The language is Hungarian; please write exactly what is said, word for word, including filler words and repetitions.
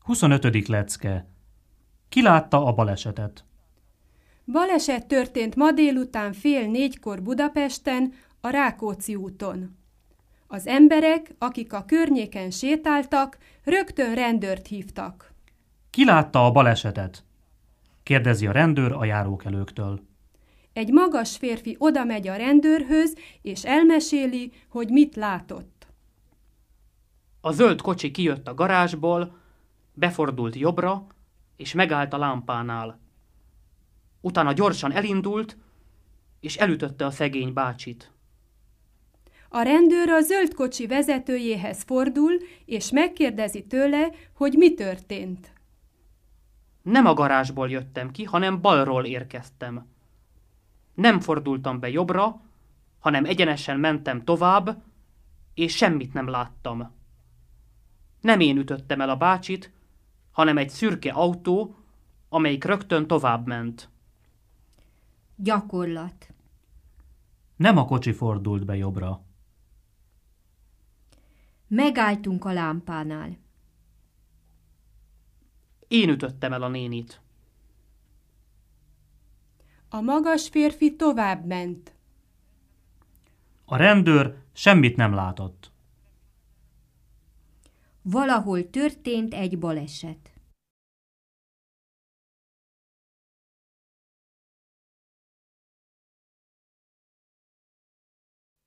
huszonötödik lecke. Ki látta a balesetet? Baleset történt ma délután fél négykor Budapesten, a Rákóczi úton. Az emberek, akik a környéken sétáltak, rögtön rendőrt hívtak. Ki látta a balesetet? Kérdezi a rendőr a járókelőktől. Egy magas férfi odamegy a rendőrhöz, és elmeséli, hogy mit látott. A zöld kocsi kijött a garázsból, befordult jobbra, és megállt a lámpánál. Utána gyorsan elindult, és elütötte a szegény bácsit. A rendőr a zöld kocsi vezetőjéhez fordul, és megkérdezi tőle, hogy mi történt. Nem a garázsból jöttem ki, hanem balról érkeztem. Nem fordultam be jobbra, hanem egyenesen mentem tovább, és semmit nem láttam. Nem én ütöttem el a bácsit, hanem egy szürke autó, amelyik rögtön tovább ment. Gyakorlat. Nem a kocsi fordult be jobbra. Megálltunk a lámpánál. Én ütöttem el a nénit. A magas férfi tovább ment. A rendőr semmit nem látott. Valahol történt egy baleset.